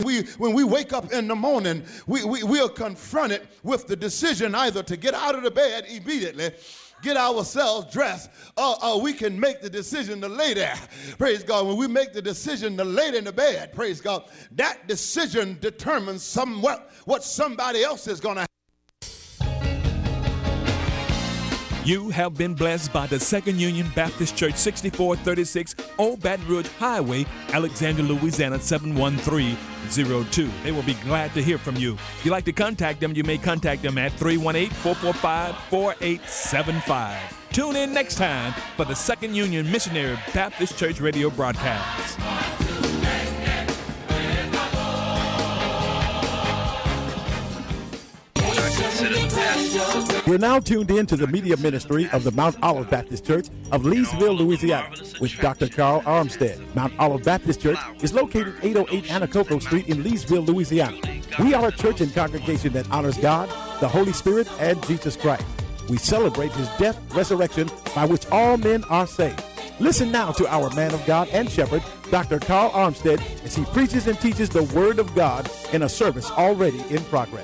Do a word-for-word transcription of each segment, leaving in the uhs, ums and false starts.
We, when we wake up in the morning, we, we, we are confronted with the decision either to get out of the bed immediately, get ourselves dressed, or, or we can make the decision to lay there. Praise God. When we make the decision to lay in the bed, praise God, that decision determines somewhat what somebody else is going to have. You have been blessed by the Second Union Baptist Church, sixty-four thirty-six Old Baton Rouge Highway, Alexandria, Louisiana, seven one three zero two. They will be glad to hear from you. If you'd like to contact them, you may contact them at three one eight, four four five, four eight seven five. Tune in next time for the Second Union Missionary Baptist Church radio broadcast. We're now tuned in to the media ministry of the Mount Olive Baptist Church of Leesville, Louisiana, with Doctor Carl Armstead. Mount Olive Baptist Church is located eight oh eight Anacoco Street in Leesville, Louisiana. We are a church and congregation that honors God, the Holy Spirit, and Jesus Christ. We celebrate his death, resurrection, by which all men are saved. Listen now to our man of God and shepherd, Doctor Carl Armstead, as he preaches and teaches the Word of God in a service already in progress.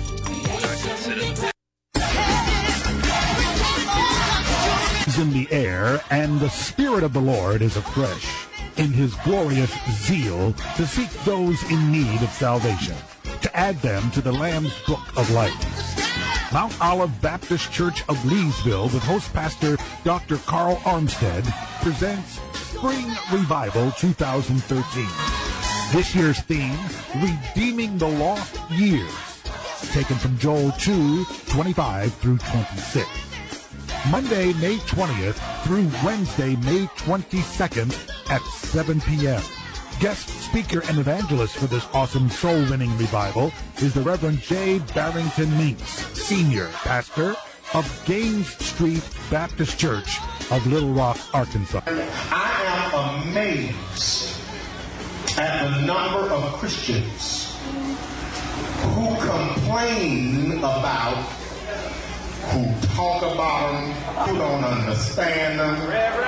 In the air, and the Spirit of the Lord is afresh in his glorious zeal to seek those in need of salvation, to add them to the Lamb's Book of Life. Mount Olive Baptist Church of Leesville, with host pastor Doctor Carl Armstead, presents Spring Revival two thousand thirteen. This year's theme, Redeeming the Lost Years, taken from Joel two, twenty-five through twenty-six. Monday, May twentieth through Wednesday, May twenty-second at seven p.m. Guest speaker and evangelist for this awesome soul-winning revival is the Reverend J. Barrington Minks, Senior Pastor of Gaines Street Baptist Church of Little Rock, Arkansas. I am amazed at the number of Christians who complain about, who talk about them, who don't understand them,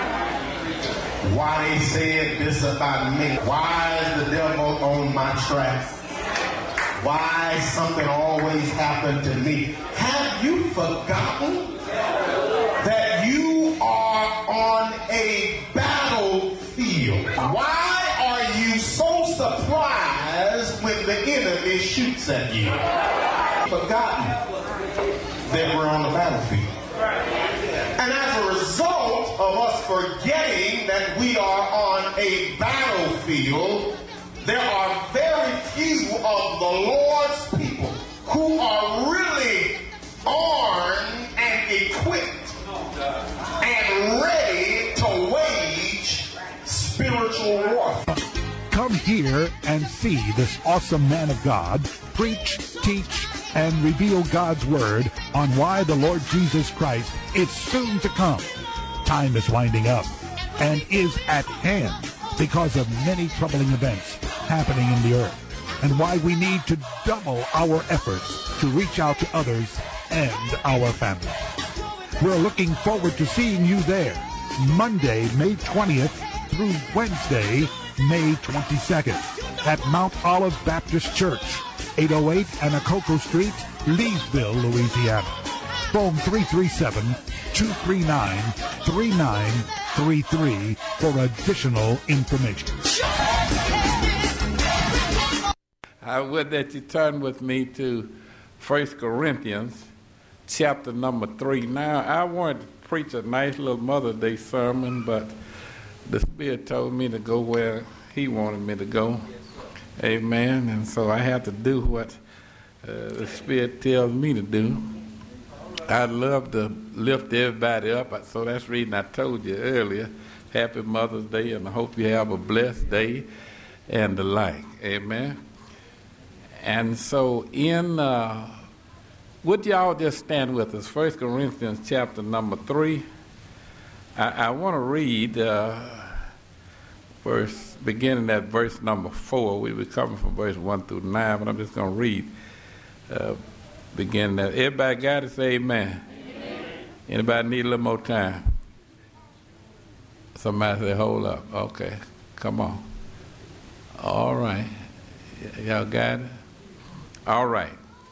why they said this about me, why is the devil on my track, why something always happened to me. Have you forgotten that you are on a battlefield? Why are you so surprised when the enemy shoots at you? Forgotten that we're on the battlefield. And as a result of us forgetting that we are on a battlefield, there are very few of the Lord's people who are really armed and equipped and ready to wage spiritual warfare. Come here and see this awesome man of God preach, teach, and reveal God's Word on why the Lord Jesus Christ is soon to come. Time is winding up and is at hand because of many troubling events happening in the earth, and why we need to double our efforts to reach out to others and our family. We're looking forward to seeing you there, Monday, May twentieth through Wednesday, May twenty-second, at Mount Olive Baptist Church, eight oh eight Anacoco Street, Leesville, Louisiana. Phone three three seven, two three nine, three nine three three for additional information. I would that you turn with me to First Corinthians chapter number three. Now, I wanted to preach a nice little Mother's Day sermon, but the Spirit told me to go where he wanted me to go. Amen. And so I have to do what uh, the Spirit tells me to do. I'd love to lift everybody up, so that's the reason I told you earlier, Happy Mother's Day, and I hope you have a blessed day and the like. Amen. And so in, uh, would y'all just stand with us, First Corinthians chapter number three. I, I want to read uh, verse, beginning at verse number four. We were coming from verse one through nine, but I'm just going to read, uh, beginning at, everybody got it? Say amen. Amen. Anybody need a little more time? Somebody say, hold up. Okay, come on. All right. Y'all got it? All right.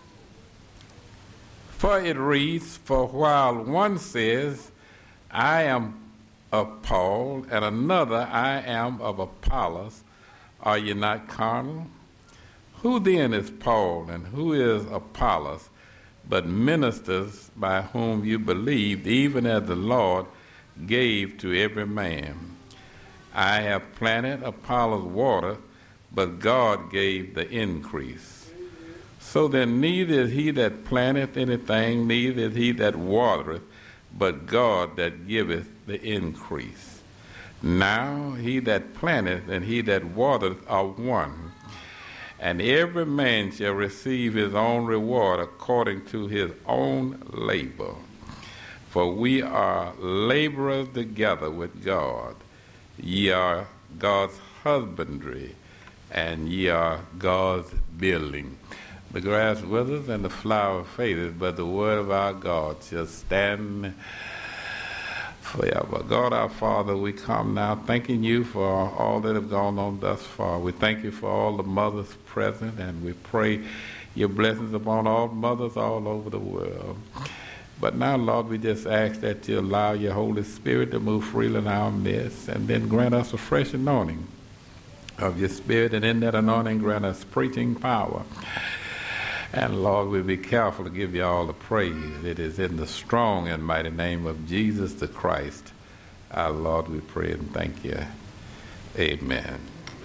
For it reads, for while one says, I am of Paul, and another, I am of Apollos, are ye not carnal? Who then is Paul, and who is Apollos, but ministers by whom you believed, even as the Lord gave to every man? I have planted, Apollos watered, but God gave the increase. So then neither is he that planteth anything, neither is he that watereth, but God that giveth the increase. Now he that planteth and he that watereth are one, and every man shall receive his own reward according to his own labor. For we are laborers together with God. Ye are God's husbandry, and ye are God's building. The grass withers and the flower fadeth, but the word of our God shall stand forever. God our Father, we come now thanking you for all that have gone on thus far. We thank you for all the mothers present, and we pray your blessings upon all mothers all over the world. But now, Lord, we just ask that you allow your Holy Spirit to move freely in our midst, and then grant us a fresh anointing of your Spirit, and in that anointing grant us preaching power. And Lord, we'll be careful to give you all the praise. It is in the strong and mighty name of Jesus the Christ, our Lord, we pray and thank you. Amen.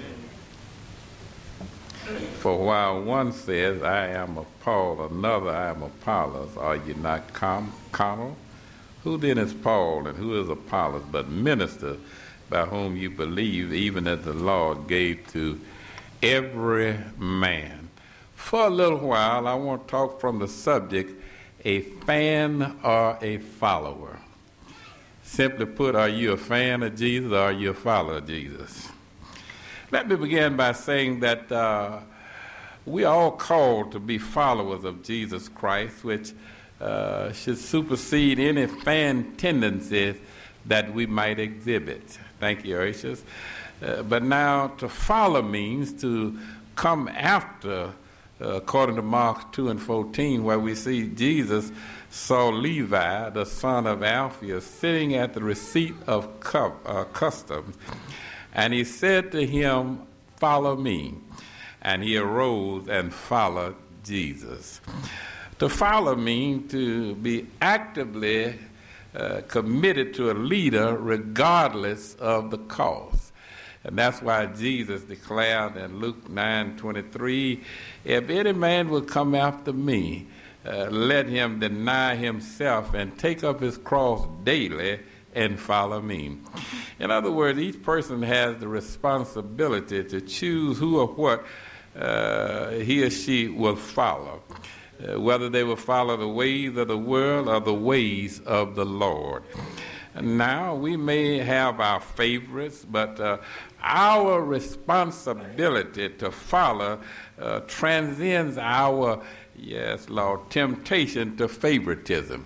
Amen. For while one says, I am of Paul, another, I am of Apollos, are you not carnal? Who then is Paul, and who is Apollos, but ministers by whom you believe, even as the Lord gave to every man? For a little while, I want to talk from the subject, a fan or a follower. Simply put, are you a fan of Jesus or are you a follower of Jesus? Let me begin by saying that uh, we are all called to be followers of Jesus Christ, which uh, should supersede any fan tendencies that we might exhibit. Thank you, Urshus. Uh, but now, to follow means to come after. Uh, according to Mark two and fourteen, where we see Jesus saw Levi, the son of Alphaeus, sitting at the receipt of cu- uh, customs, and he said to him, follow me. And he arose and followed Jesus. To follow means to be actively uh, committed to a leader regardless of the cost. And that's why Jesus declared in Luke nine twenty-three, if any man will come after me, uh, let him deny himself and take up his cross daily and follow me. In other words, each person has the responsibility to choose who or what uh, he or she will follow, uh, whether they will follow the ways of the world or the ways of the Lord. Now, we may have our favorites, but uh, our responsibility to follow uh, transcends our, yes, Lord, temptation to favoritism.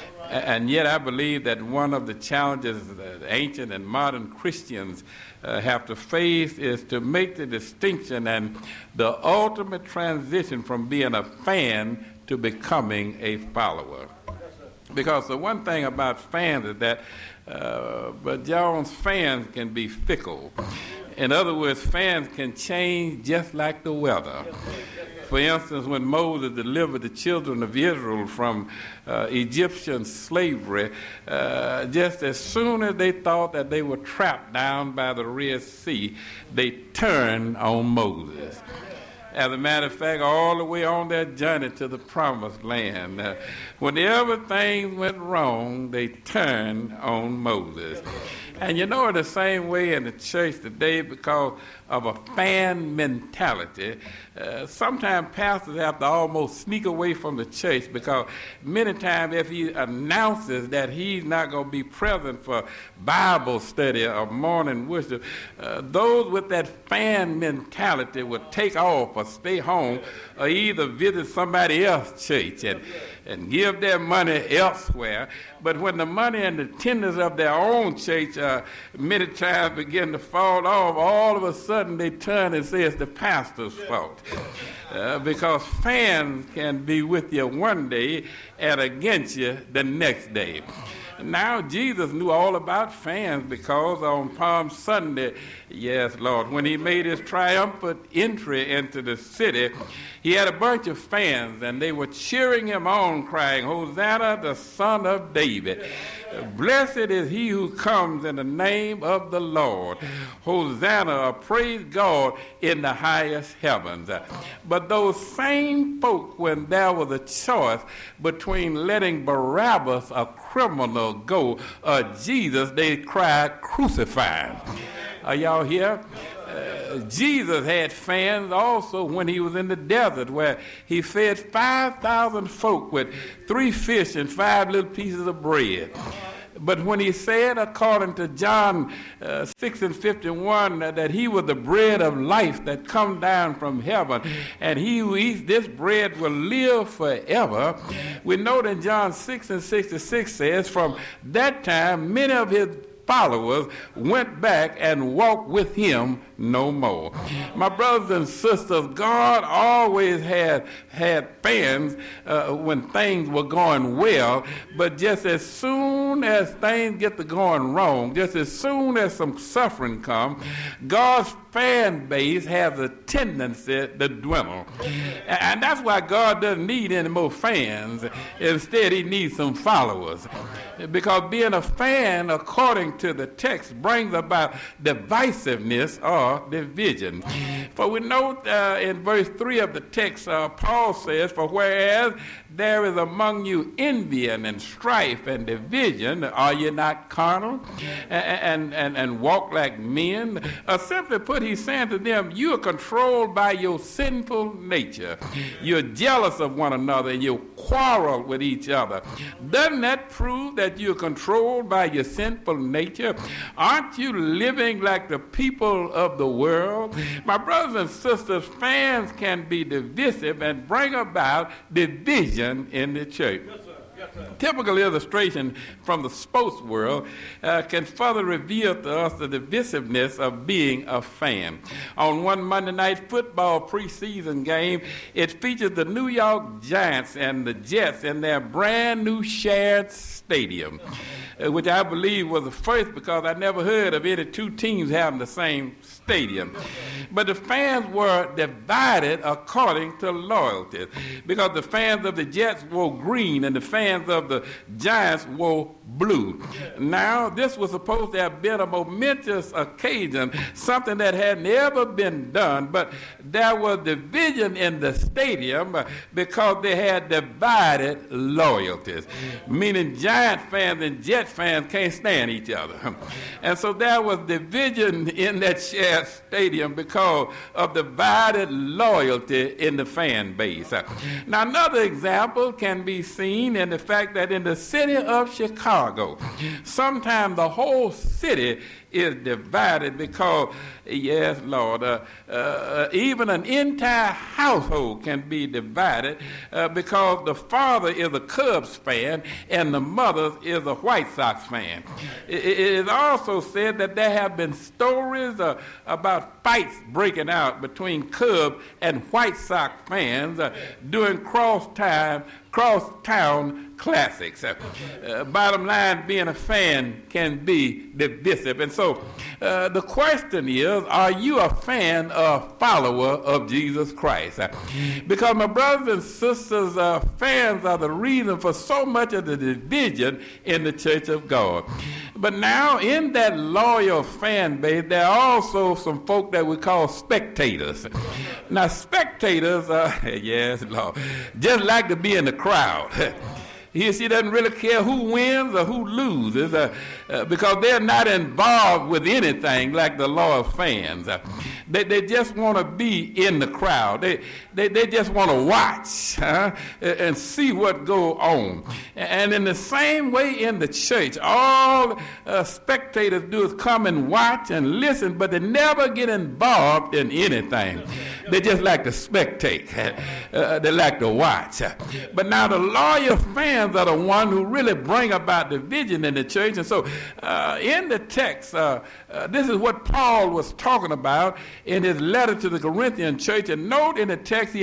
And yet I believe that one of the challenges that ancient and modern Christians uh, have to face is to make the distinction and the ultimate transition from being a fan to becoming a follower. Because the one thing about fans is that, uh, but Jones, fans can be fickle. In other words, fans can change just like the weather. For instance, when Moses delivered the children of Israel from uh, Egyptian slavery, uh, just as soon as they thought that they were trapped down by the Red Sea, they turned on Moses. As a matter of fact, all the way on their journey to the promised land, uh, whenever things went wrong, they turned on Moses. And you know, in the same way in the church today, because of a fan mentality, uh, sometimes pastors have to almost sneak away from the church, because many times if he announces that he's not going to be present for Bible study or morning worship, uh, those with that fan mentality will take off or stay home or either visit somebody else's church and, and give their money elsewhere. But when the money and the attendance of their own church uh, many times begin to fall off, all of a sudden sudden they turn and say it's the pastor's fault. Uh, because fans can be with you one day and against you the next day. Now, Jesus knew all about fans because on Palm Sunday, yes, Lord, when he made his triumphant entry into the city, he had a bunch of fans, and they were cheering him on, crying, "Hosanna, the Son of David. Blessed is he who comes in the name of the Lord. Hosanna, or praise God in the highest heavens." But those same folk, when there was a choice between letting Barabbas, a criminal, go or Jesus, they cried, "Crucify him." Are y'all here? Uh, Jesus had fans also when he was in the desert, where he fed five thousand folk with three fish and five little pieces of bread. But when he said, according to John uh, six and fifty-one, uh, that he was the bread of life that come down from heaven, and he who eats this bread will live forever, we know that John six and sixty-six says, from that time many of his followers went back and walked with him no more. My brothers and sisters, God always had had fans uh, when things were going well, but just as soon as things get to going wrong, just as soon as some suffering comes, God's fan base has a tendency to dwindle. And that's why God doesn't need any more fans. Instead, he needs some followers. Because being a fan, according to the text, brings about divisiveness or division. For we note uh, in verse three of the text, uh, Paul says, "For whereas there is among you envy and strife and division, are you not carnal and, and, and walk like men?" Uh, simply put, he's saying to them, you are controlled by your sinful nature. You're jealous of one another and you quarrel with each other. Doesn't that prove that you're controlled by your sinful nature? Aren't you living like the people of the world? My brothers and sisters, fans can be divisive and bring about division in the church. Typical illustration from the sports world uh, can further reveal to us the divisiveness of being a fan. On one Monday night football preseason game, it featured the New York Giants and the Jets in their brand new shared stadium, uh, which I believe was the first because I never heard of any two teams having the same stadium. But the fans were divided according to loyalty, because the fans of the Jets wore green and the fans of the Giants wore blue. Now, this was supposed to have been a momentous occasion, something that had never been done, but there was division in the stadium because they had divided loyalties, meaning Giant fans and Jet fans can't stand each other. And so there was division in that shared stadium because of divided loyalty in the fan base. Now, another example can be seen in the fact that in the city of Chicago, sometimes the whole city is divided because, yes, Lord, uh, uh, even an entire household can be divided uh, because the father is a Cubs fan and the mother is a White Sox fan. It, it is also said that there have been stories uh, about fights breaking out between Cubs and White Sox fans uh, during cross-time cross-town classics. Uh, uh, bottom line, being a fan can be divisive. And so uh, the question is, are you a fan or follower of Jesus Christ? Uh, because my brothers and sisters, uh, fans are the reason for so much of the division in the church of God. But now in that loyal fan base, there are also some folk that we call spectators. Now spectators, uh, yes, Lord, just like to be in the crowd. He or she doesn't really care who wins or who loses uh, uh, because they're not involved with anything like the loyal fans. Uh, they, they just want to be in the crowd. They, they, they just want to watch huh, and see what goes on. And in the same way in the church, all uh, spectators do is come and watch and listen, but they never get involved in anything. They just like to spectate. Uh, they like to watch. But now the loyal fans hands are the one who really bring about division in the church. And so uh, in the text, uh, uh, this is what Paul was talking about in his letter to the Corinthian church. And note in the text, he